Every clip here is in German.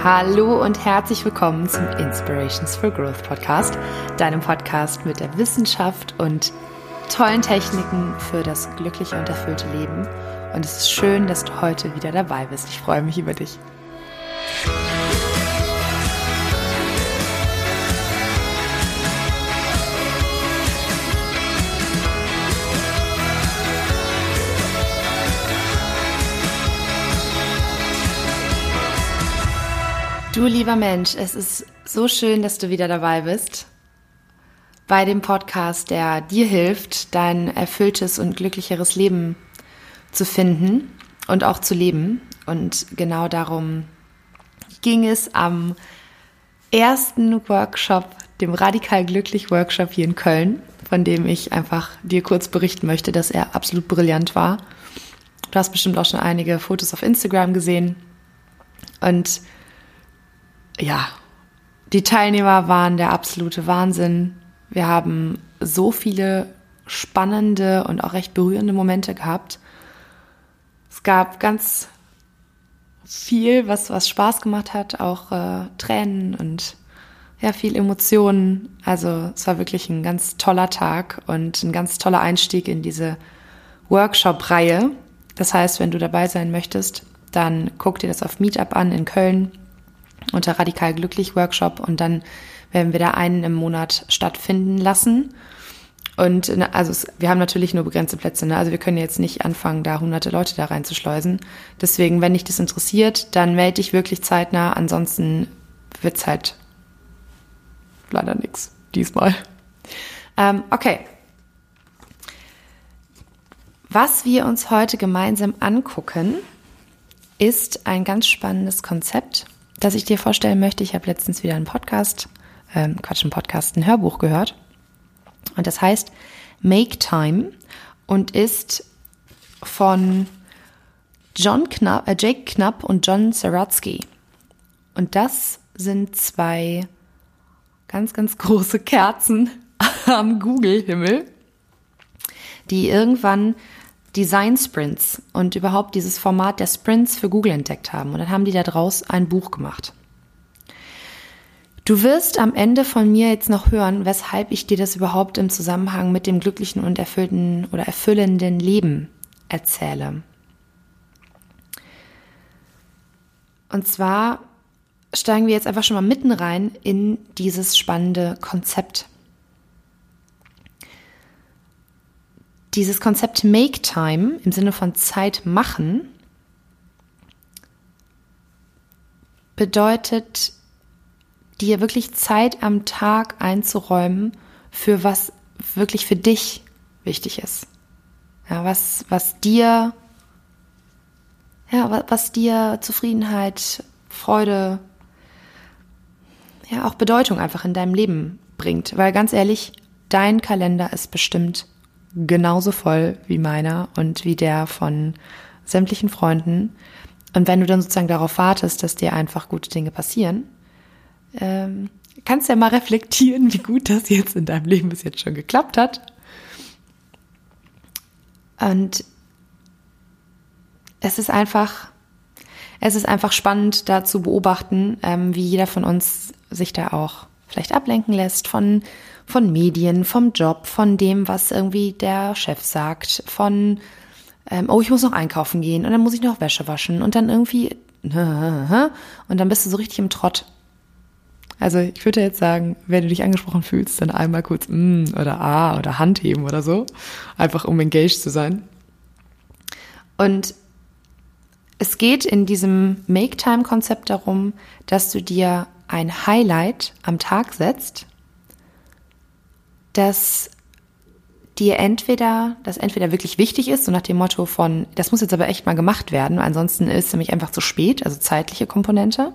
Hallo und herzlich willkommen zum Inspirations for Growth Podcast, deinem Podcast mit der Wissenschaft und tollen Techniken für das glückliche und erfüllte Leben. Und es ist schön, dass du heute wieder dabei bist. Ich freue mich über dich. Du lieber Mensch, es ist so schön, dass du wieder dabei bist bei dem Podcast, der dir hilft, dein erfülltes und glücklicheres Leben zu finden und auch zu leben. Und genau darum ging es am ersten Workshop, dem Radikal Glücklich Workshop hier in Köln, von dem ich einfach dir kurz berichten möchte, dass er absolut brillant war. Du hast bestimmt auch schon einige Fotos auf Instagram gesehen und ja, die Teilnehmer waren der absolute Wahnsinn. Wir haben so viele spannende und auch recht berührende Momente gehabt. Es gab ganz viel, was Spaß gemacht hat, auch Tränen und ja, viel Emotionen. Also es war wirklich ein ganz toller Tag und ein ganz toller Einstieg in diese Workshop-Reihe. Das heißt, wenn du dabei sein möchtest, dann guck dir das auf Meetup an in Köln unter Radikal Glücklich Workshop und dann werden wir da einen im Monat stattfinden lassen. Und also wir haben natürlich nur begrenzte Plätze, ne? Also wir können jetzt nicht anfangen, da hunderte Leute da reinzuschleusen. Deswegen, wenn dich das interessiert, dann melde dich wirklich zeitnah. Ansonsten wird's halt leider nichts diesmal. Okay. Was wir uns heute gemeinsam angucken, ist ein ganz spannendes Konzept, das ich dir vorstellen möchte. Ich habe letztens wieder ein Hörbuch gehört. Und das heißt Make Time und ist von Jake Knapp und John Saratsky. Und das sind zwei ganz, ganz große Kerzen am Google-Himmel, die irgendwann Design Sprints und überhaupt dieses Format der Sprints für Google entdeckt haben. Und dann haben die daraus ein Buch gemacht. Du wirst am Ende von mir jetzt noch hören, weshalb ich dir das überhaupt im Zusammenhang mit dem glücklichen und erfüllten oder erfüllenden Leben erzähle. Und zwar steigen wir jetzt einfach schon mal mitten rein in dieses spannende Konzept. Dieses Konzept Make Time im Sinne von Zeit machen bedeutet, dir wirklich Zeit am Tag einzuräumen für was wirklich für dich wichtig ist. Ja, was dir Zufriedenheit, Freude, ja, auch Bedeutung einfach in deinem Leben bringt. Weil ganz ehrlich, dein Kalender ist bestimmt genauso voll wie meiner und wie der von sämtlichen Freunden. Und wenn du dann sozusagen darauf wartest, dass dir einfach gute Dinge passieren, kannst du ja mal reflektieren, wie gut das jetzt in deinem Leben bis jetzt schon geklappt hat. Und es ist einfach spannend, da zu beobachten, wie jeder von uns sich da auch vielleicht ablenken lässt von Medien, vom Job, von dem, was irgendwie der Chef sagt, von, ich muss noch einkaufen gehen und dann muss ich noch Wäsche waschen und dann irgendwie, und dann bist du so richtig im Trott. Also ich würde jetzt sagen, wenn du dich angesprochen fühlst, dann einmal kurz oder oder Hand heben oder so, einfach um engaged zu sein. Und es geht in diesem Make-Time-Konzept darum, dass du dir ein Highlight am Tag setzt, das entweder wirklich wichtig ist, so nach dem Motto von, das muss jetzt aber echt mal gemacht werden, ansonsten ist es nämlich einfach zu spät, also zeitliche Komponente.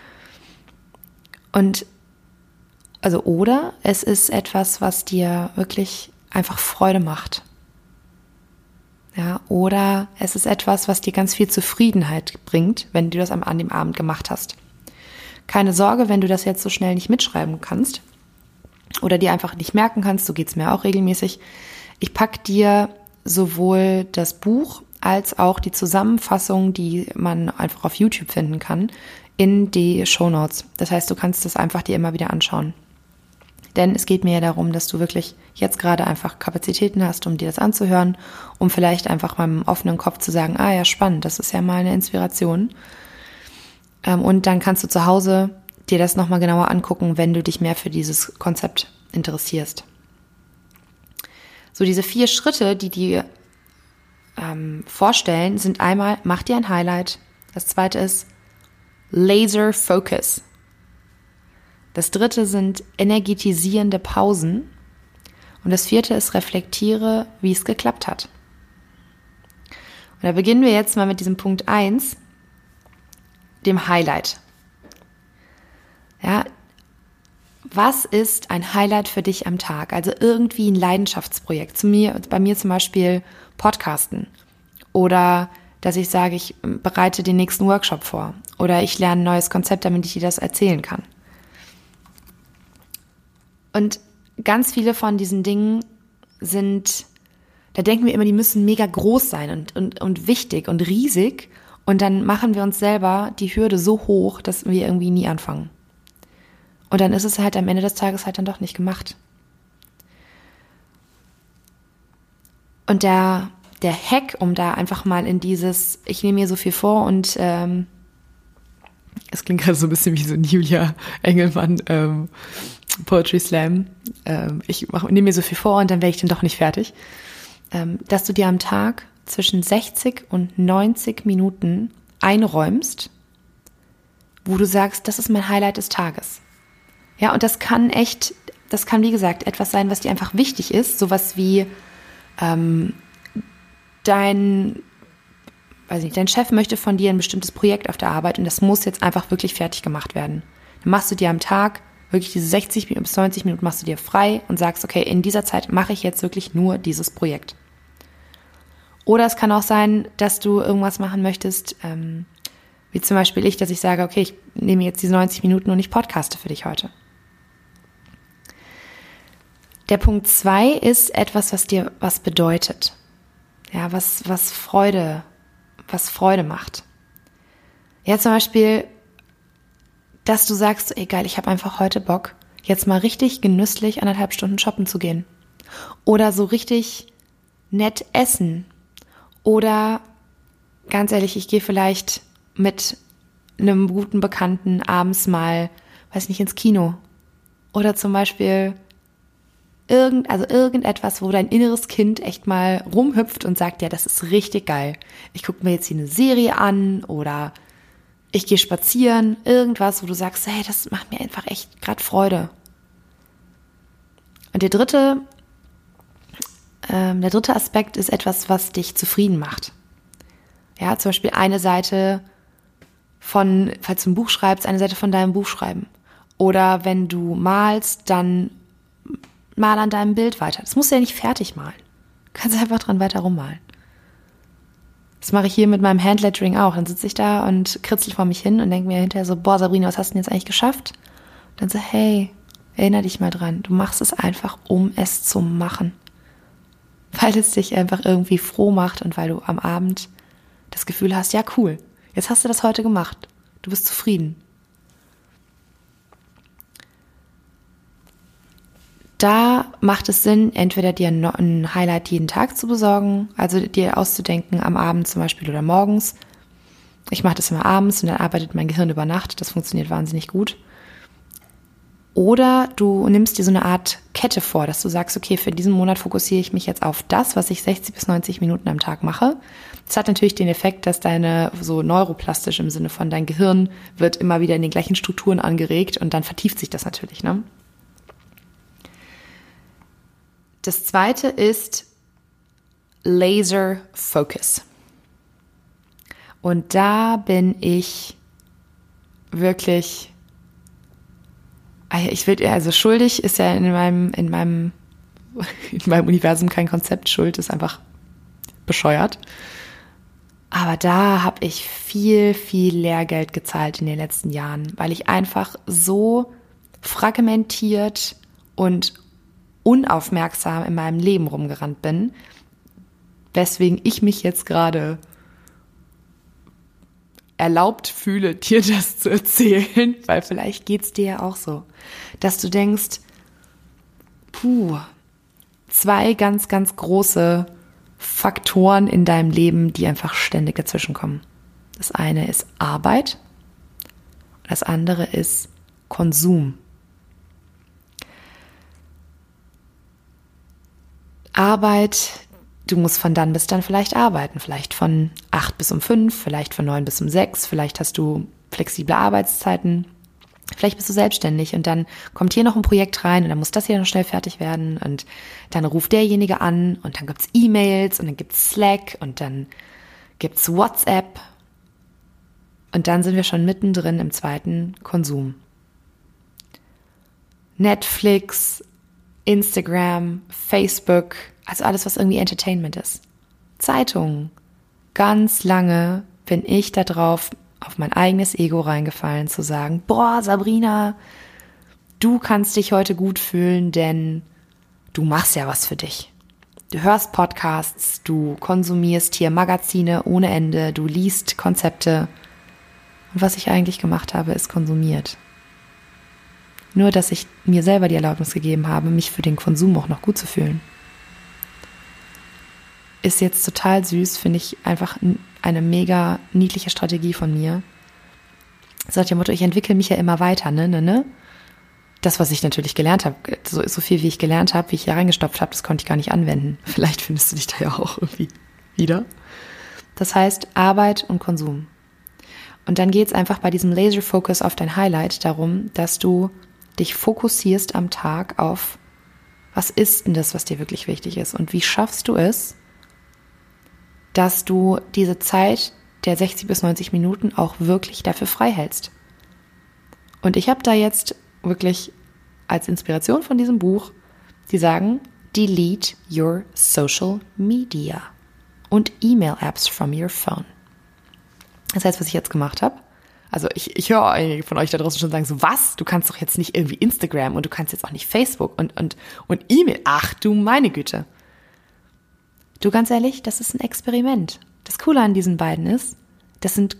Oder es ist etwas, was dir wirklich einfach Freude macht. Ja, oder es ist etwas, was dir ganz viel Zufriedenheit bringt, wenn du das an dem Abend gemacht hast. Keine Sorge, wenn du das jetzt so schnell nicht mitschreiben kannst oder dir einfach nicht merken kannst, so geht's mir auch regelmäßig. Ich packe dir sowohl das Buch als auch die Zusammenfassung, die man einfach auf YouTube finden kann, in die Shownotes. Das heißt, du kannst das einfach dir immer wieder anschauen. Denn es geht mir ja darum, dass du wirklich jetzt gerade einfach Kapazitäten hast, um dir das anzuhören, um vielleicht einfach mal mit einem offenen Kopf zu sagen, ah ja, spannend, das ist ja mal eine Inspiration. Und dann kannst du zu Hause dir das nochmal genauer angucken, wenn du dich mehr für dieses Konzept interessierst. So, diese 4 Schritte, die vorstellen, sind einmal, mach dir ein Highlight. Das zweite ist Laser Focus. Das dritte sind energetisierende Pausen. Und das vierte ist, reflektiere, wie es geklappt hat. Und da beginnen wir jetzt mal mit diesem Punkt 1, dem Highlight. Ja, was ist ein Highlight für dich am Tag? Also irgendwie ein Leidenschaftsprojekt. Bei mir zum Beispiel Podcasten. Oder dass ich sage, ich bereite den nächsten Workshop vor. Oder ich lerne ein neues Konzept, damit ich dir das erzählen kann. Und ganz viele von diesen Dingen da denken wir immer, die müssen mega groß sein und wichtig und riesig. Und dann machen wir uns selber die Hürde so hoch, dass wir irgendwie nie anfangen. Und dann ist es halt am Ende des Tages halt dann doch nicht gemacht. Und der Hack, um da einfach mal in dieses, ich nehme mir so viel vor und es klingt gerade so ein bisschen wie so ein Julia Engelmann Poetry Slam. Ich nehme mir so viel vor und dann werde ich dann doch nicht fertig. Dass du dir am Tag zwischen 60 und 90 Minuten einräumst, wo du sagst, das ist mein Highlight des Tages. Ja, und das kann wie gesagt etwas sein, was dir einfach wichtig ist, sowas wie dein Chef möchte von dir ein bestimmtes Projekt auf der Arbeit und das muss jetzt einfach wirklich fertig gemacht werden. Dann machst du dir am Tag wirklich diese 60 bis 90 Minuten machst du dir frei und sagst, okay, in dieser Zeit mache ich jetzt wirklich nur dieses Projekt. Oder es kann auch sein, dass du irgendwas machen möchtest, wie zum Beispiel dass ich sage, okay, ich nehme jetzt diese 90 Minuten und ich podcaste für dich heute. Der Punkt 2 ist etwas, was dir was bedeutet. Ja, was Freude macht. Ja, zum Beispiel, dass du sagst, egal, ich habe einfach heute Bock, jetzt mal richtig genüsslich 1,5 Stunden shoppen zu gehen. Oder so richtig nett essen. Oder, ganz ehrlich, ich gehe vielleicht mit einem guten Bekannten abends mal, ins Kino. Oder zum Beispiel irgendetwas, wo dein inneres Kind echt mal rumhüpft und sagt, ja, das ist richtig geil. Ich gucke mir jetzt hier eine Serie an oder ich gehe spazieren. Irgendwas, wo du sagst, hey, das macht mir einfach echt gerade Freude. Und der dritte Aspekt ist etwas, was dich zufrieden macht. Ja, zum Beispiel eine Seite falls du ein Buch schreibst, eine Seite von deinem Buch schreiben. Oder wenn du malst, dann mal an deinem Bild weiter. Das musst du ja nicht fertig malen. Du kannst einfach dran weiter rummalen. Das mache ich hier mit meinem Handlettering auch. Dann sitze ich da und kritzel vor mich hin und denke mir hinterher so, boah, Sabrina, was hast du denn jetzt eigentlich geschafft? Und dann so, hey, erinnere dich mal dran. Du machst es einfach, um es zu machen. Weil es dich einfach irgendwie froh macht und weil du am Abend das Gefühl hast, ja cool, jetzt hast du das heute gemacht. Du bist zufrieden. Da macht es Sinn, entweder dir ein Highlight jeden Tag zu besorgen, also dir auszudenken am Abend zum Beispiel oder morgens. Ich mache das immer abends und dann arbeitet mein Gehirn über Nacht. Das funktioniert wahnsinnig gut. Oder du nimmst dir so eine Art Kette vor, dass du sagst, okay, für diesen Monat fokussiere ich mich jetzt auf das, was ich 60 bis 90 Minuten am Tag mache. Das hat natürlich den Effekt, dass so neuroplastisch im Sinne von dein Gehirn wird immer wieder in den gleichen Strukturen angeregt und dann vertieft sich das natürlich, ne? Das zweite ist Laser Focus. Und da bin ich wirklich, schuldig ist ja in meinem Universum kein Konzept. Schuld ist einfach bescheuert. Aber da habe ich viel, viel Lehrgeld gezahlt in den letzten Jahren, weil ich einfach so fragmentiert und unaufmerksam in meinem Leben rumgerannt bin, weswegen ich mich jetzt gerade erlaubt fühle, dir das zu erzählen, weil vielleicht geht's dir ja auch so, dass du denkst, 2 ganz, ganz große Faktoren in deinem Leben, die einfach ständig dazwischenkommen. Das eine ist Arbeit, das andere ist Konsum. Arbeit, du musst von dann bis dann vielleicht arbeiten, vielleicht von 8 bis um 5, vielleicht von 9 bis um 6, vielleicht hast du flexible Arbeitszeiten, vielleicht bist du selbstständig und dann kommt hier noch ein Projekt rein und dann muss das hier noch schnell fertig werden und dann ruft derjenige an und dann gibt's E-Mails und dann gibt's Slack und dann gibt's WhatsApp und dann sind wir schon mittendrin im zweiten Konsum. Netflix, Instagram, Facebook, also alles, was irgendwie Entertainment ist. Zeitungen. Ganz lange bin ich da drauf auf mein eigenes Ego reingefallen, zu sagen, boah, Sabrina, du kannst dich heute gut fühlen, denn du machst ja was für dich. Du hörst Podcasts, du konsumierst hier Magazine ohne Ende, du liest Konzepte. Und was ich eigentlich gemacht habe, ist konsumiert. Nur, dass ich mir selber die Erlaubnis gegeben habe, mich für den Konsum auch noch gut zu fühlen. Ist jetzt total süß, finde ich einfach eine mega niedliche Strategie von mir. So nach dem Motto, ich entwickle mich ja immer weiter, ne? Das, was ich natürlich gelernt habe, so viel wie ich gelernt habe, wie ich hier reingestopft habe, das konnte ich gar nicht anwenden. Vielleicht findest du dich da ja auch irgendwie wieder. Das heißt Arbeit und Konsum. Und dann geht es einfach bei diesem Laser-Focus auf dein Highlight darum, dass du dich fokussierst am Tag auf, was ist denn das, was dir wirklich wichtig ist und wie schaffst du es, dass du diese Zeit der 60 bis 90 Minuten auch wirklich dafür frei hältst. Und ich habe da jetzt wirklich als Inspiration von diesem Buch, die sagen, delete your social media und E-Mail-Apps from your phone. Das heißt, was ich jetzt gemacht habe, also ich höre einige von euch da draußen schon sagen, so was, du kannst doch jetzt nicht irgendwie Instagram und du kannst jetzt auch nicht Facebook und E-Mail. Ach du meine Güte. Du, ganz ehrlich, das ist ein Experiment. Das Coole an diesen beiden ist, das sind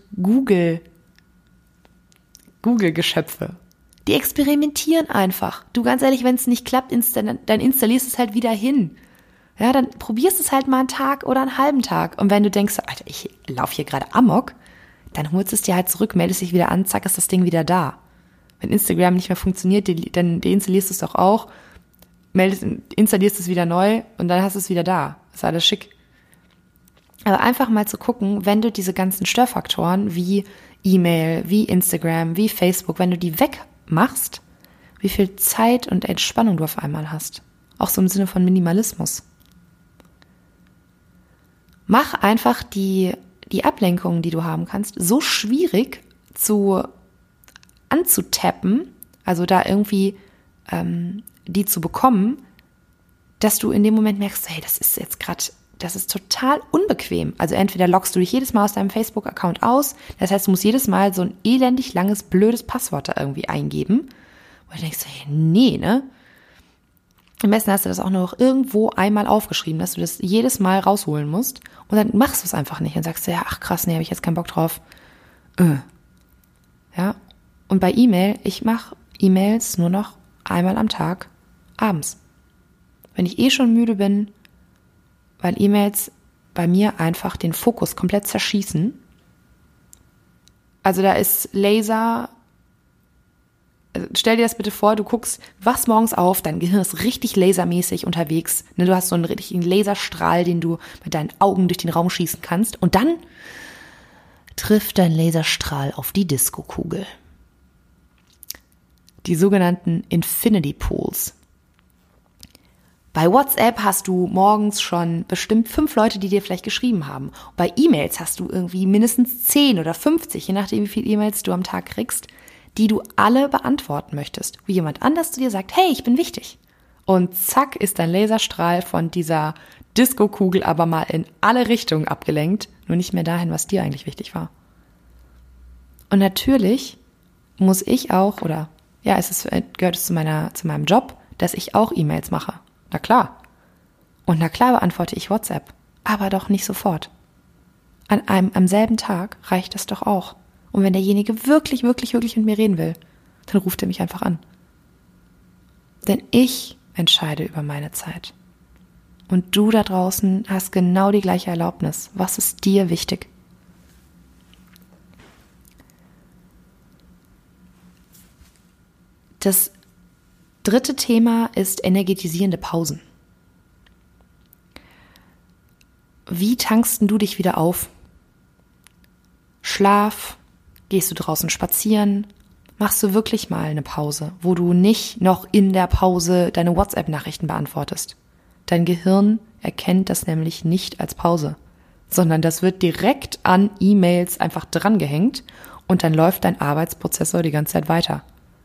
Google-Geschöpfe. Die experimentieren einfach. Du, ganz ehrlich, wenn es nicht klappt, dann installierst du es halt wieder hin. Ja, dann probierst du es halt mal einen Tag oder einen halben Tag. Und wenn du denkst, Alter, ich laufe hier gerade Amok, dann holst du es dir halt zurück, meldest dich wieder an, zack, ist das Ding wieder da. Wenn Instagram nicht mehr funktioniert, dann deinstallierst du es doch auch, installierst es wieder neu und dann hast du es wieder da. Ist alles schick. Aber einfach mal zu gucken, wenn du diese ganzen Störfaktoren wie E-Mail, wie Instagram, wie Facebook, wenn du die wegmachst, wie viel Zeit und Entspannung du auf einmal hast. Auch so im Sinne von Minimalismus. Mach einfach die Ablenkungen, die du haben kannst, so schwierig anzutappen, also da irgendwie die zu bekommen, dass du in dem Moment merkst, hey, das ist total unbequem. Also entweder loggst du dich jedes Mal aus deinem Facebook-Account aus, das heißt, du musst jedes Mal so ein elendig langes, blödes Passwort da irgendwie eingeben. Und du denkst, hey, nee, ne? Am besten hast du das auch noch irgendwo einmal aufgeschrieben, dass du das jedes Mal rausholen musst. Und dann machst du es einfach nicht und sagst, ja, ach krass, nee, habe ich jetzt keinen Bock drauf. Ja. Und bei E-Mail, ich mache E-Mails nur noch einmal am Tag, abends. Wenn ich schon müde bin, weil E-Mails bei mir einfach den Fokus komplett zerschießen. Also da ist Laser. Stell dir das bitte vor, du guckst, wachst morgens auf, dein Gehirn ist richtig lasermäßig unterwegs. Ne, du hast so einen richtigen Laserstrahl, den du mit deinen Augen durch den Raum schießen kannst. Und dann trifft dein Laserstrahl auf die Diskokugel. Die sogenannten Infinity Pools. Bei WhatsApp hast du morgens schon bestimmt 5 Leute, die dir vielleicht geschrieben haben. Bei E-Mails hast du irgendwie mindestens 10 oder 50, je nachdem, wie viele E-Mails du am Tag kriegst, die du alle beantworten möchtest. Wo jemand anders zu dir sagt, hey, ich bin wichtig. Und zack ist dein Laserstrahl von dieser Diskokugel aber mal in alle Richtungen abgelenkt, nur nicht mehr dahin, was dir eigentlich wichtig war. Und natürlich muss ich auch, gehört es zu meinem Job, dass ich auch E-Mails mache. Na klar. Und na klar beantworte ich WhatsApp, aber doch nicht sofort. Am selben Tag reicht das doch auch. Und wenn derjenige wirklich, wirklich, wirklich mit mir reden will, dann ruft er mich einfach an. Denn ich entscheide über meine Zeit. Und du da draußen hast genau die gleiche Erlaubnis. Was ist dir wichtig? Das dritte Thema ist energetisierende Pausen. Wie tankst du dich wieder auf? Schlaf? Gehst du draußen spazieren? Machst du wirklich mal eine Pause, wo du nicht noch in der Pause deine WhatsApp-Nachrichten beantwortest? Dein Gehirn erkennt das nämlich nicht als Pause, sondern das wird direkt an E-Mails einfach drangehängt und dann läuft dein Arbeitsprozessor die ganze Zeit weiter.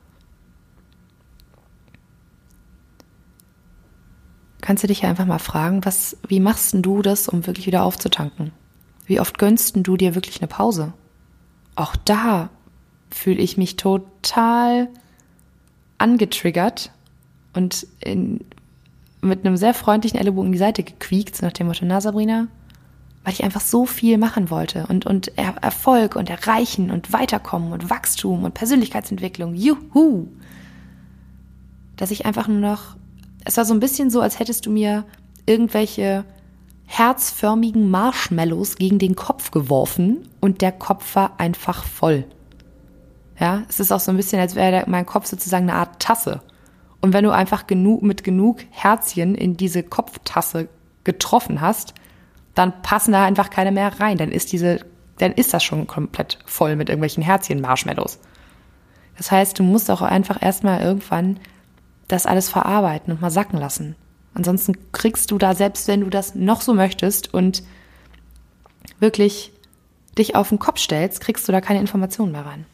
Kannst du dich ja einfach mal fragen, wie machst denn du das, um wirklich wieder aufzutanken? Wie oft gönnst denn du dir wirklich eine Pause? Auch da fühle ich mich total angetriggert und mit einem sehr freundlichen Ellenbogen in die Seite gequiekt, so nach dem Motto, na Sabrina, weil ich einfach so viel machen wollte und Erfolg und Erreichen und Weiterkommen und Wachstum und Persönlichkeitsentwicklung, juhu, dass ich einfach nur noch, es war so ein bisschen so, als hättest du mir irgendwelche herzförmigen Marshmallows gegen den Kopf geworfen und der Kopf war einfach voll. Ja, es ist auch so ein bisschen, als wäre mein Kopf sozusagen eine Art Tasse. Und wenn du einfach mit genug Herzchen in diese Kopftasse getroffen hast, dann passen da einfach keine mehr rein. Dann ist das schon komplett voll mit irgendwelchen Herzchen-Marshmallows. Das heißt, du musst auch einfach erstmal irgendwann das alles verarbeiten und mal sacken lassen. Ansonsten kriegst du da, selbst wenn du das noch so möchtest und wirklich dich auf den Kopf stellst, kriegst du da keine Informationen mehr rein.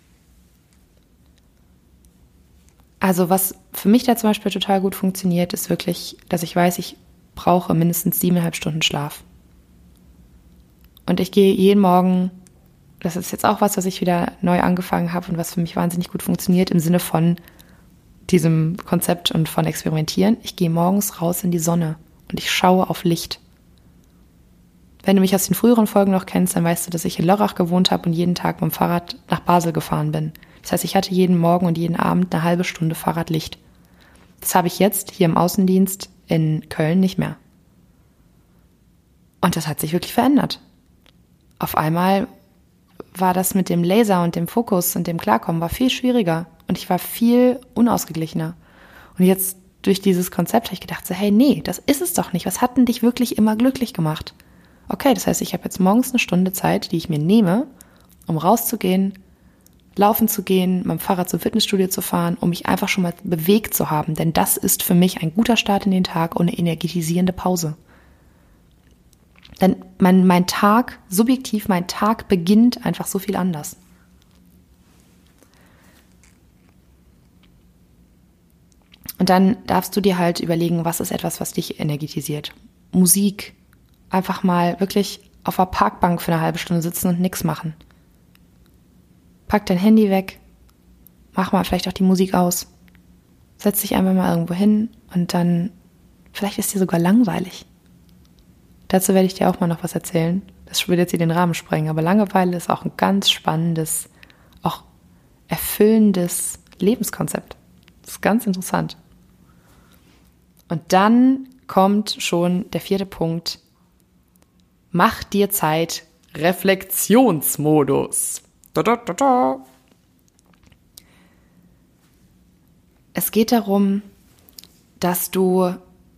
Also was für mich da zum Beispiel total gut funktioniert, ist wirklich, dass ich weiß, ich brauche mindestens 7,5 Stunden Schlaf. Und ich gehe jeden Morgen, das ist jetzt auch was ich wieder neu angefangen habe und was für mich wahnsinnig gut funktioniert im Sinne von diesem Konzept und von Experimentieren. Ich gehe morgens raus in die Sonne und ich schaue auf Licht. Wenn du mich aus den früheren Folgen noch kennst, dann weißt du, dass ich in Lörrach gewohnt habe und jeden Tag mit dem Fahrrad nach Basel gefahren bin. Das heißt, ich hatte jeden Morgen und jeden Abend eine halbe Stunde Fahrradlicht. Das habe ich jetzt hier im Außendienst in Köln nicht mehr. Und das hat sich wirklich verändert. Auf einmal war das mit dem Laser und dem Fokus und dem Klarkommen war viel schwieriger und ich war viel unausgeglichener. Und jetzt durch dieses Konzept habe ich gedacht, so, hey, nee, das ist es doch nicht. Was hat denn dich wirklich immer glücklich gemacht? Okay, das heißt, ich habe jetzt morgens eine Stunde Zeit, die ich mir nehme, um rauszugehen, laufen zu gehen, mit dem Fahrrad zum Fitnessstudio zu fahren, um mich einfach schon mal bewegt zu haben. Denn das ist für mich ein guter Start in den Tag und eine energetisierende Pause. Denn mein Tag beginnt einfach so viel anders. Und dann darfst du dir halt überlegen, was ist etwas, was dich energetisiert. Musik, einfach mal wirklich auf der Parkbank für eine halbe Stunde sitzen und nichts machen. Pack dein Handy weg, mach mal vielleicht auch die Musik aus, setz dich einfach mal irgendwo hin und dann, vielleicht ist dir sogar langweilig. Dazu werde ich dir auch mal noch was erzählen. Das würde jetzt hier den Rahmen sprengen, aber Langeweile ist auch ein ganz spannendes, auch erfüllendes Lebenskonzept. Das ist ganz interessant. Und dann kommt schon der 4. Punkt. Mach dir Zeit, Reflexionsmodus. Es geht darum, dass du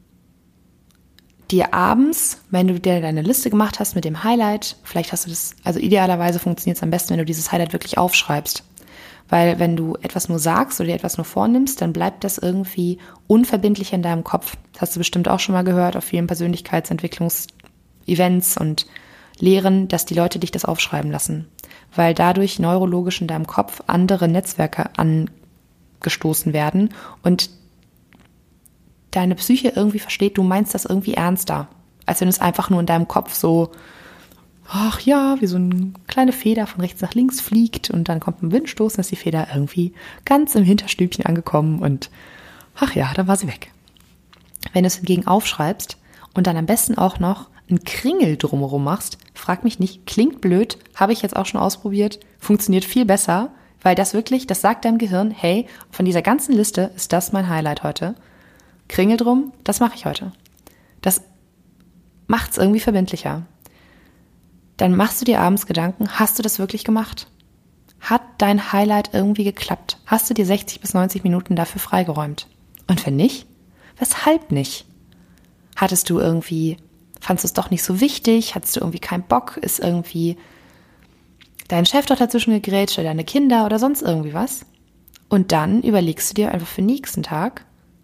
dir abends, wenn du dir deine Liste gemacht hast mit dem Highlight, vielleicht hast du das, also idealerweise funktioniert es am besten, wenn du dieses Highlight wirklich aufschreibst. Weil wenn du etwas nur sagst oder dir etwas nur vornimmst, dann bleibt das irgendwie unverbindlich in deinem Kopf. Das hast du bestimmt auch schon mal gehört auf vielen Persönlichkeitsentwicklungs-Events und Lehren, dass die Leute dich das aufschreiben lassen. Weil dadurch neurologisch in deinem Kopf andere Netzwerke angestoßen werden und deine Psyche irgendwie versteht, du meinst das irgendwie ernster, als wenn es einfach nur in deinem Kopf so, ach ja, wie so eine kleine Feder von rechts nach links fliegt und dann kommt ein Windstoß und ist die Feder irgendwie ganz im Hinterstübchen angekommen und ach ja, dann war sie weg. Wenn du es hingegen aufschreibst und dann am besten auch noch einen Kringel drumherum machst, frag mich nicht, klingt blöd, habe ich jetzt auch schon ausprobiert, funktioniert viel besser, weil das sagt deinem Gehirn, hey, von dieser ganzen Liste ist das mein Highlight heute. Kringel drum, das mache ich heute. Das macht's irgendwie verbindlicher. Dann machst du dir abends Gedanken, hast du das wirklich gemacht? Hat dein Highlight irgendwie geklappt? Hast du dir 60 bis 90 Minuten dafür freigeräumt? Und wenn nicht, weshalb nicht? Fandest du es doch nicht so wichtig? Hattest du irgendwie keinen Bock? Ist irgendwie dein Chef doch dazwischen gegrätscht oder deine Kinder oder sonst irgendwie was? Und dann überlegst du dir einfach für den nächsten Tag,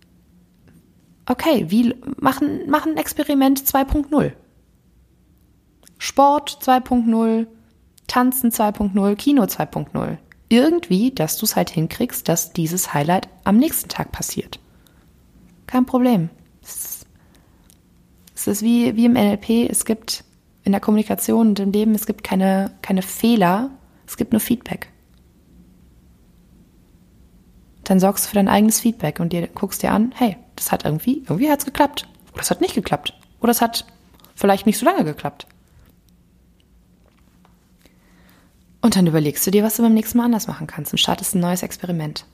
okay, machen ein Experiment 2.0. Sport 2.0, Tanzen 2.0, Kino 2.0. Irgendwie, dass du es halt hinkriegst, dass dieses Highlight am nächsten Tag passiert. Kein Problem. Es ist wie im NLP, es gibt in der Kommunikation und im Leben, es gibt keine Fehler, es gibt nur Feedback. Dann sorgst du für dein eigenes Feedback und guckst dir an, hey, das hat irgendwie hat es geklappt. Oder es hat nicht geklappt. Oder es hat vielleicht nicht so lange geklappt. Und dann überlegst du dir, was du beim nächsten Mal anders machen kannst und startest ein neues Experiment.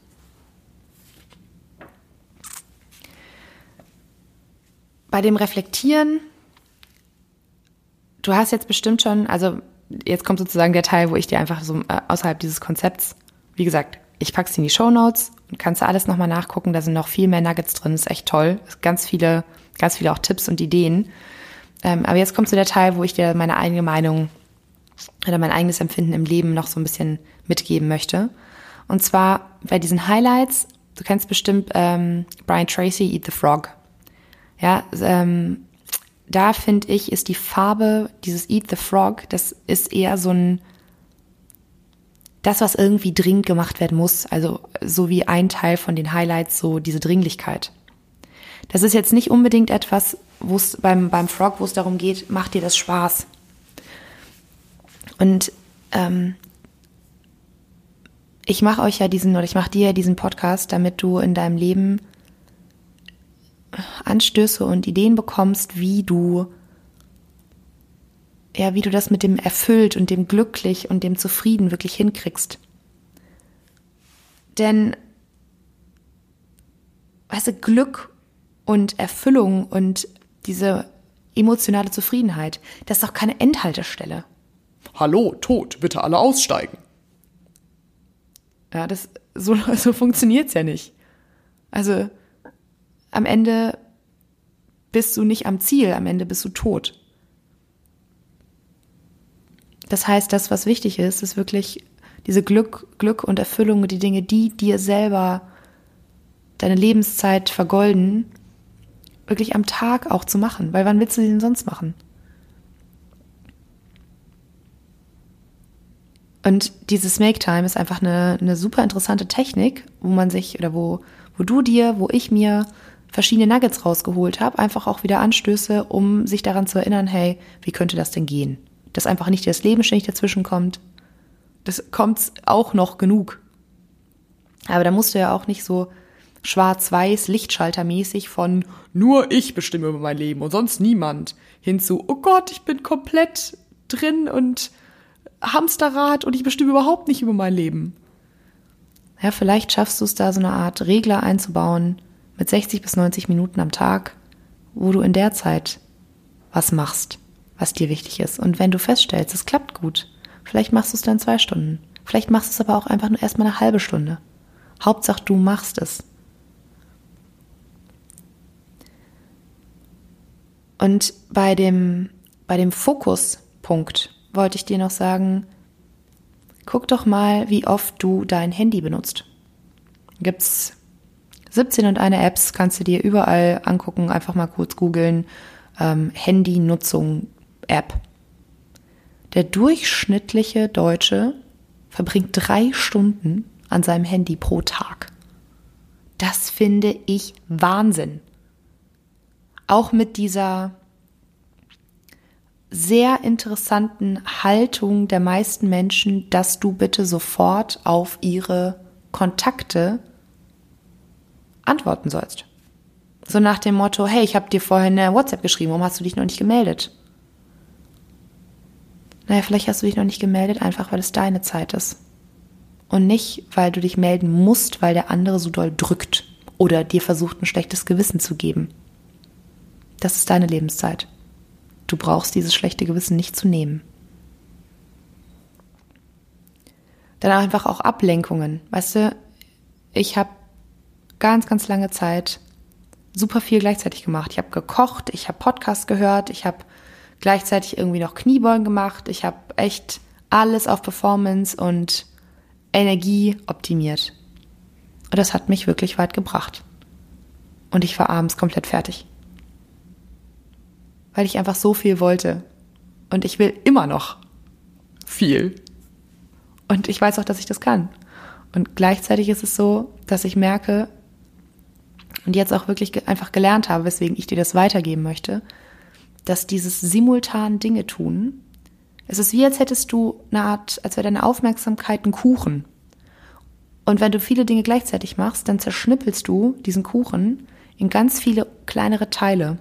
Bei dem Reflektieren, du hast jetzt bestimmt schon, also jetzt kommt sozusagen der Teil, wo ich dir einfach so außerhalb dieses Konzepts, wie gesagt, ich packe es in die Shownotes und kannst du alles nochmal nachgucken, da sind noch viel mehr Nuggets drin, ist echt toll, ganz viele auch Tipps und Ideen. Aber jetzt kommt so der Teil, wo ich dir meine eigene Meinung oder mein eigenes Empfinden im Leben noch so ein bisschen mitgeben möchte. Und zwar bei diesen Highlights, du kennst bestimmt Brian Tracy, Eat the Frog. Ja, da finde ich, ist die Farbe dieses Eat the Frog, das ist eher so das, was irgendwie dringend gemacht werden muss. Also so wie ein Teil von den Highlights, so diese Dringlichkeit. Das ist jetzt nicht unbedingt etwas, wo es beim Frog, wo es darum geht, macht dir das Spaß. Und ich mache dir ja diesen Podcast, damit du in deinem Leben Anstöße und Ideen bekommst, wie du das mit dem erfüllt und dem glücklich und dem zufrieden wirklich hinkriegst. Denn, weißt du, Glück und Erfüllung und diese emotionale Zufriedenheit, das ist doch keine Endhaltestelle. Hallo, Tod, bitte alle aussteigen. Ja, so funktioniert's ja nicht. Also am Ende bist du nicht am Ziel, am Ende bist du tot. Das heißt, das, was wichtig ist, ist wirklich diese Glück und Erfüllung und die Dinge, die dir selber deine Lebenszeit vergolden, wirklich am Tag auch zu machen. Weil wann willst du sie denn sonst machen? Und dieses Make-Time ist einfach eine super interessante Technik, wo ich mir verschiedene Nuggets rausgeholt habe, einfach auch wieder Anstöße, um sich daran zu erinnern, hey, wie könnte das denn gehen? Dass einfach nicht das Leben ständig dazwischen kommt. Das kommt auch noch genug. Aber da musst du ja auch nicht so schwarz-weiß, lichtschaltermäßig von nur ich bestimme über mein Leben und sonst niemand hinzu, oh Gott, ich bin komplett drin und Hamsterrad und ich bestimme überhaupt nicht über mein Leben. Ja, vielleicht schaffst du es da so eine Art Regler einzubauen mit 60 bis 90 Minuten am Tag, wo du in der Zeit was machst, was dir wichtig ist. Und wenn du feststellst, es klappt gut, vielleicht machst du es dann 2 Stunden. Vielleicht machst du es aber auch einfach nur erstmal eine halbe Stunde. Hauptsache, du machst es. Und bei dem Fokuspunkt wollte ich dir noch sagen, guck doch mal, wie oft du dein Handy benutzt. Gibt's 17 und eine Apps, kannst du dir überall angucken, einfach mal kurz googeln, Handynutzung App. Der durchschnittliche Deutsche verbringt 3 Stunden an seinem Handy pro Tag. Das finde ich Wahnsinn. Auch mit dieser sehr interessanten Haltung der meisten Menschen, dass du bitte sofort auf ihre Kontakte antworten sollst. So nach dem Motto, hey, ich habe dir vorhin eine WhatsApp geschrieben, warum hast du dich noch nicht gemeldet? Naja, vielleicht hast du dich noch nicht gemeldet, einfach weil es deine Zeit ist. Und nicht, weil du dich melden musst, weil der andere so doll drückt oder dir versucht, ein schlechtes Gewissen zu geben. Das ist deine Lebenszeit. Du brauchst dieses schlechte Gewissen nicht zu nehmen. Dann einfach auch Ablenkungen. Weißt du, ich habe ganz, ganz lange Zeit super viel gleichzeitig gemacht. Ich habe gekocht, ich habe Podcasts gehört, ich habe gleichzeitig irgendwie noch Kniebeugen gemacht. Ich habe echt alles auf Performance und Energie optimiert. Und das hat mich wirklich weit gebracht. Und ich war abends komplett fertig. Weil ich einfach so viel wollte. Und ich will immer noch viel. Und ich weiß auch, dass ich das kann. Und gleichzeitig ist es so, dass ich merke und jetzt auch wirklich einfach gelernt habe, weswegen ich dir das weitergeben möchte, dass dieses simultan Dinge tun, es ist wie, als hättest du eine Art, als wäre deine Aufmerksamkeit ein Kuchen. Und wenn du viele Dinge gleichzeitig machst, dann zerschnippelst du diesen Kuchen in ganz viele kleinere Teile.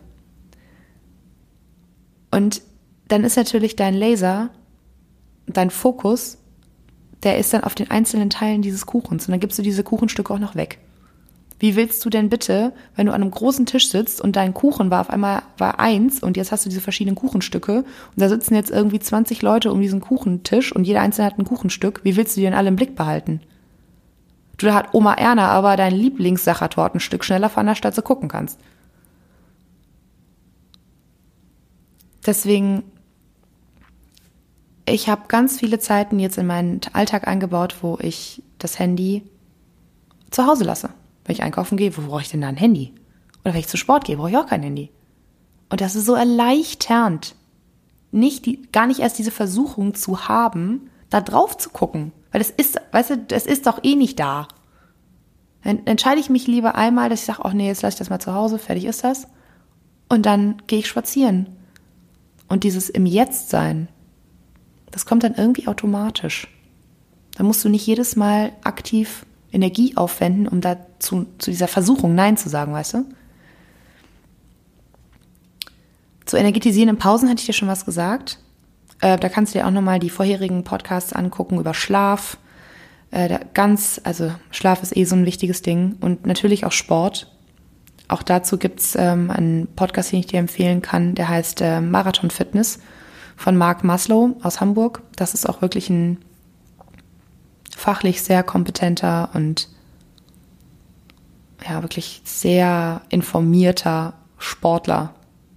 Und dann ist natürlich dein Laser, dein Fokus, der ist dann auf den einzelnen Teilen dieses Kuchens. Und dann gibst du diese Kuchenstücke auch noch weg. Wie willst du denn bitte, wenn du an einem großen Tisch sitzt und dein Kuchen war auf einmal eins und jetzt hast du diese verschiedenen Kuchenstücke und da sitzen jetzt irgendwie 20 Leute um diesen Kuchentisch und jeder Einzelne hat ein Kuchenstück. Wie willst du die denn alle im Blick behalten? Du, da hat Oma Erna aber dein Lieblingssachertortenstück schneller veranlasst, als du gucken kannst. Deswegen, ich habe ganz viele Zeiten jetzt in meinen Alltag eingebaut, wo ich das Handy zu Hause lasse. Wenn ich einkaufen gehe, wo brauche ich denn da ein Handy? Oder wenn ich zu Sport gehe, brauche ich auch kein Handy. Und das ist so erleichternd, gar nicht erst diese Versuchung zu haben, da drauf zu gucken. Weil das ist, weißt du, das ist doch eh nicht da. Dann entscheide ich mich lieber einmal, dass ich sage, ach nee, jetzt lasse ich das mal zu Hause, fertig ist das. Und dann gehe ich spazieren. Und dieses im Jetzt sein, das kommt dann irgendwie automatisch. Da musst du nicht jedes Mal aktiv Energie aufwenden, um zu dieser Versuchung Nein zu sagen, weißt du? Zu energetisierenden Pausen hatte ich dir schon was gesagt. Da kannst du dir auch nochmal die vorherigen Podcasts angucken über Schlaf. Also Schlaf ist so ein wichtiges Ding. Und natürlich auch Sport. Auch dazu gibt's einen Podcast, den ich dir empfehlen kann, der heißt Marathon Fitness von Mark Maslow aus Hamburg. Das ist auch wirklich ein fachlich sehr kompetenter und ja, wirklich sehr informierter Sportler.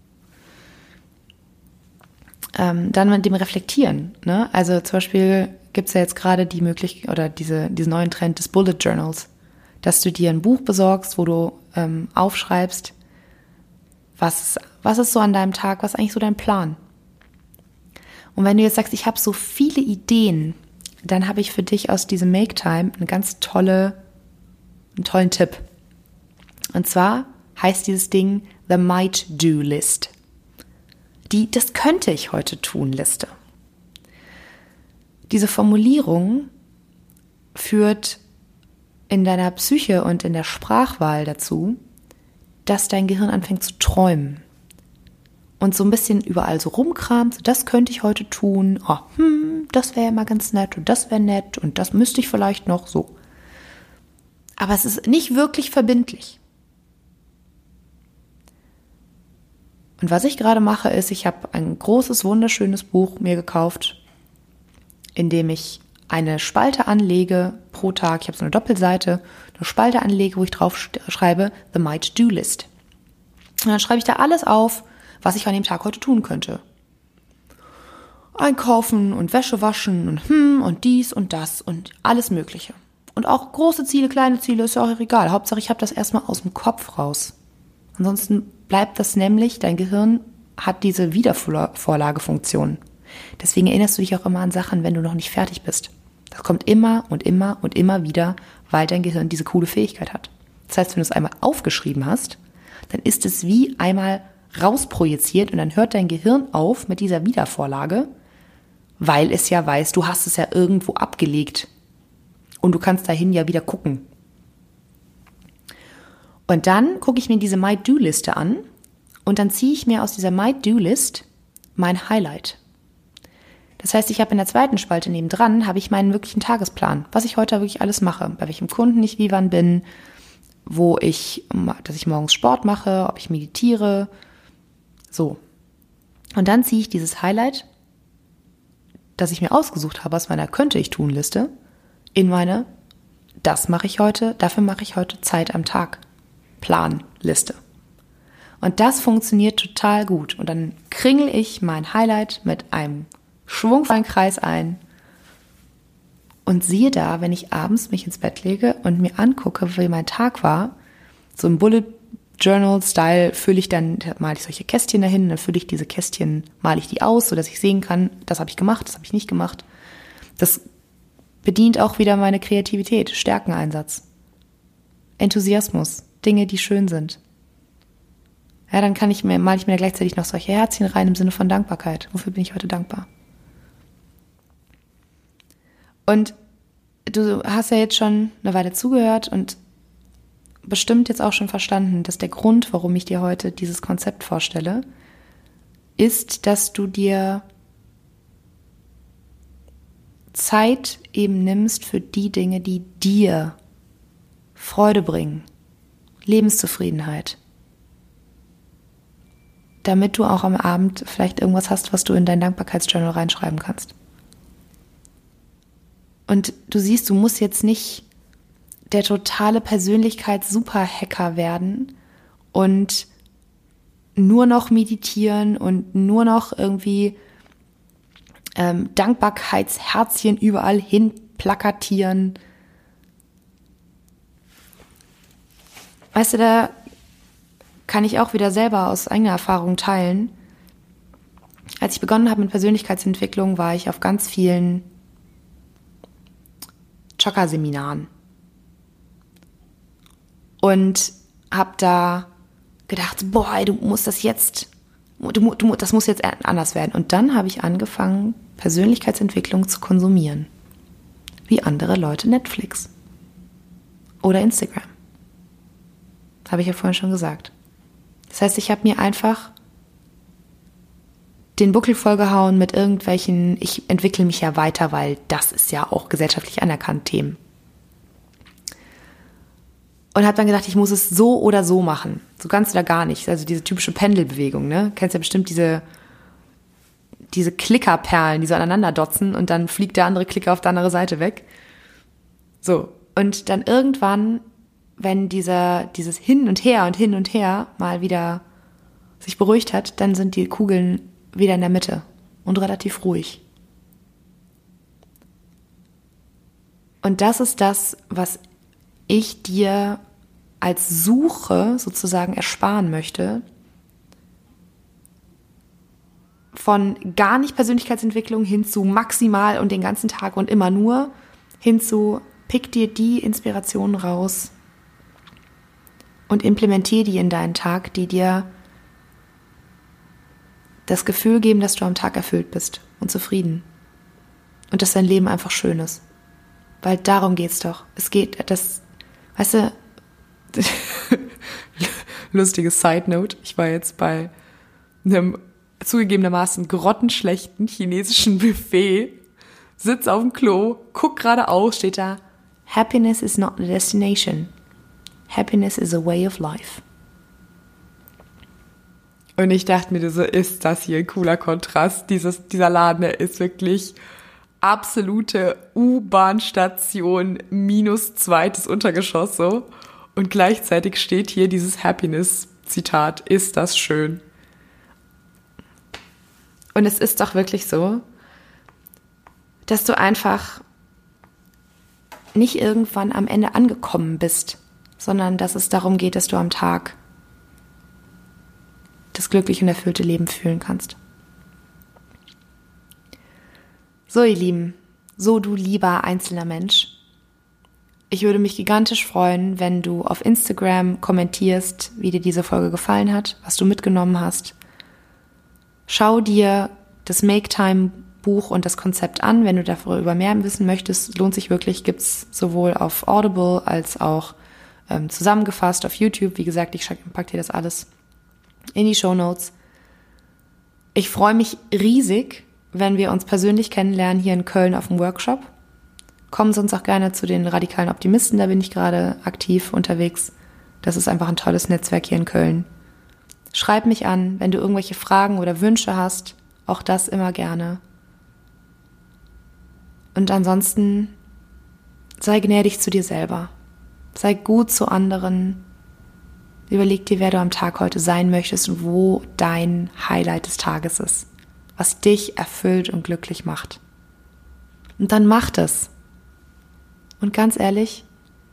Dann mit dem Reflektieren, ne? Also zum Beispiel gibt es ja jetzt gerade die Möglichkeit oder diesen neuen Trend des Bullet Journals, dass du dir ein Buch besorgst, wo du aufschreibst, was ist so an deinem Tag, was ist eigentlich so dein Plan? Und wenn du jetzt sagst, ich habe so viele Ideen, dann habe ich für dich aus diesem Make-Time einen tollen Tipp. Und zwar heißt dieses Ding The Might-Do-List. Die Das könnte ich heute tun Liste. Diese Formulierung führt in deiner Psyche und in der Sprachwahl dazu, dass dein Gehirn anfängt zu träumen. Und so ein bisschen überall so rumkramt, so, das könnte ich heute tun, das wäre ja mal ganz nett und das wäre nett und das müsste ich vielleicht noch so. Aber es ist nicht wirklich verbindlich. Und was ich gerade mache, ist, ich habe ein großes, wunderschönes Buch mir gekauft, in dem ich eine Spalte anlege pro Tag. Ich habe so eine Doppelseite, eine Spalte anlege, wo ich drauf schreibe, The Might-Do-List. Und dann schreibe ich da alles auf, was ich an dem Tag heute tun könnte. Einkaufen und Wäsche waschen und dies und das und alles Mögliche. Und auch große Ziele, kleine Ziele, ist ja auch egal. Hauptsache, ich habe das erstmal aus dem Kopf raus. Ansonsten bleibt das nämlich, dein Gehirn hat diese Wiedervorlagefunktion. Deswegen erinnerst du dich auch immer an Sachen, wenn du noch nicht fertig bist. Das kommt immer und immer und immer wieder, weil dein Gehirn diese coole Fähigkeit hat. Das heißt, wenn du es einmal aufgeschrieben hast, dann ist es wie einmal rausprojiziert und dann hört dein Gehirn auf mit dieser Wiedervorlage, weil es ja weiß, du hast es ja irgendwo abgelegt und du kannst dahin ja wieder gucken. Und dann gucke ich mir diese Might-Do-Liste an und dann ziehe ich mir aus dieser Might-Do-List mein Highlight. Das heißt, ich habe in der zweiten Spalte nebendran, habe ich meinen wirklichen Tagesplan, was ich heute wirklich alles mache, bei welchem Kunden ich wie wann bin, dass ich morgens Sport mache, ob ich meditiere, so. Und dann ziehe ich dieses Highlight, das ich mir ausgesucht habe aus meiner Könnte-ich-tun-Liste, in meine das mache ich heute, dafür mache ich heute Zeit am Tag Planliste. Und das funktioniert total gut. Und dann kringel ich mein Highlight mit einem schwungvollen Kreis ein und siehe da, wenn ich abends mich ins Bett lege und mir angucke, wie mein Tag war, so im Bullet Journal Style male ich solche Kästchen dahin, dann fülle ich diese Kästchen, male ich die aus, sodass ich sehen kann, das habe ich gemacht, das habe ich nicht gemacht. Das bedient auch wieder meine Kreativität, Stärkeneinsatz, Enthusiasmus, Dinge, die schön sind. Ja, dann male ich mir gleichzeitig noch solche Herzchen rein im Sinne von Dankbarkeit. Wofür bin ich heute dankbar? Und du hast ja jetzt schon eine Weile zugehört und bestimmt jetzt auch schon verstanden, dass der Grund, warum ich dir heute dieses Konzept vorstelle, ist, dass du dir Zeit eben nimmst für die Dinge, die dir Freude bringen, Lebenszufriedenheit, damit du auch am Abend vielleicht irgendwas hast, was du in dein Dankbarkeitsjournal reinschreiben kannst. Und du siehst, du musst jetzt nicht der totale Persönlichkeits-Superhacker werden und nur noch meditieren und nur noch irgendwie Dankbarkeitsherzchen überall hin plakatieren. Weißt du, da kann ich auch wieder selber aus eigener Erfahrung teilen. Als ich begonnen habe mit Persönlichkeitsentwicklung, war ich auf ganz vielen Chakra-Seminaren und habe da gedacht, boah, das muss jetzt anders werden. Und dann habe ich angefangen, Persönlichkeitsentwicklung zu konsumieren. Wie andere Leute Netflix oder Instagram. Habe ich ja vorhin schon gesagt. Das heißt, ich habe mir einfach den Buckel vollgehauen mit irgendwelchen, ich entwickle mich ja weiter, weil das ist ja auch gesellschaftlich anerkannt, Themen. Und habe dann gedacht, ich muss es so oder so machen. So ganz oder gar nicht. Also diese typische Pendelbewegung, ne? Kennst ja bestimmt diese Klickerperlen, die so aneinander dotzen und dann fliegt der andere Klicker auf die andere Seite weg. So. Und dann irgendwann, wenn dieses Hin und Her mal wieder sich beruhigt hat, dann sind die Kugeln wieder in der Mitte und relativ ruhig. Und das ist das, was ich dir als Suche sozusagen ersparen möchte, von gar nicht Persönlichkeitsentwicklung hin zu maximal und den ganzen Tag und immer nur, hin zu pick dir die Inspirationen raus und implementiere die in deinen Tag, die dir das Gefühl geben, dass du am Tag erfüllt bist und zufrieden und dass dein Leben einfach schön ist. Weil darum geht's doch. Es geht, weißt du, lustige Side Note, ich war jetzt bei einem zugegebenermaßen grottenschlechten chinesischen Buffet, sitz auf dem Klo, guck geradeaus, steht da, Happiness is not a destination. Happiness is a way of life. Und ich dachte mir so, ist das hier ein cooler Kontrast. Dieser Laden, der ist wirklich absolute U-Bahn-Station minus zweites Untergeschoss so. Und gleichzeitig steht hier dieses Happiness-Zitat, ist das schön. Und es ist doch wirklich so, dass du einfach nicht irgendwann am Ende angekommen bist, sondern dass es darum geht, dass du am Tag das glückliche und erfüllte Leben fühlen kannst. So, ihr Lieben, so du lieber einzelner Mensch, ich würde mich gigantisch freuen, wenn du auf Instagram kommentierst, wie dir diese Folge gefallen hat, was du mitgenommen hast. Schau dir das Make-Time-Buch und das Konzept an, wenn du darüber mehr wissen möchtest. Lohnt sich wirklich, gibt es sowohl auf Audible als auch zusammengefasst auf YouTube. Wie gesagt, ich packe dir das alles in die Shownotes. Ich freue mich riesig, wenn wir uns persönlich kennenlernen hier in Köln auf dem Workshop. Kommen sonst auch gerne zu den radikalen Optimisten, da bin ich gerade aktiv unterwegs. Das ist einfach ein tolles Netzwerk hier in Köln. Schreib mich an, wenn du irgendwelche Fragen oder Wünsche hast, auch das immer gerne. Und ansonsten sei gnädig zu dir selber. Sei gut zu anderen. Überleg dir, wer du am Tag heute sein möchtest und wo dein Highlight des Tages ist. Was dich erfüllt und glücklich macht. Und dann mach das. Und ganz ehrlich,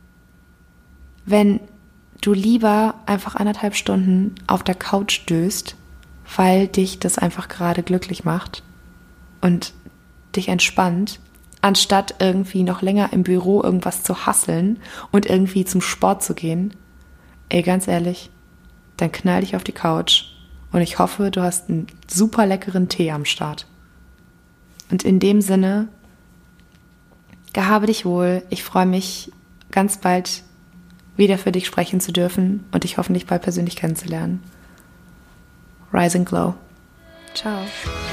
wenn du lieber einfach 1,5 Stunden auf der Couch döst, weil dich das einfach gerade glücklich macht und dich entspannt, anstatt irgendwie noch länger im Büro irgendwas zu hasseln und irgendwie zum Sport zu gehen, ey, ganz ehrlich, dann knall dich auf die Couch und ich hoffe, du hast einen super leckeren Tee am Start. Und in dem Sinne, gehabe dich wohl. Ich freue mich, ganz bald wieder für dich sprechen zu dürfen und dich hoffentlich bald persönlich kennenzulernen. Rise and Glow. Ciao.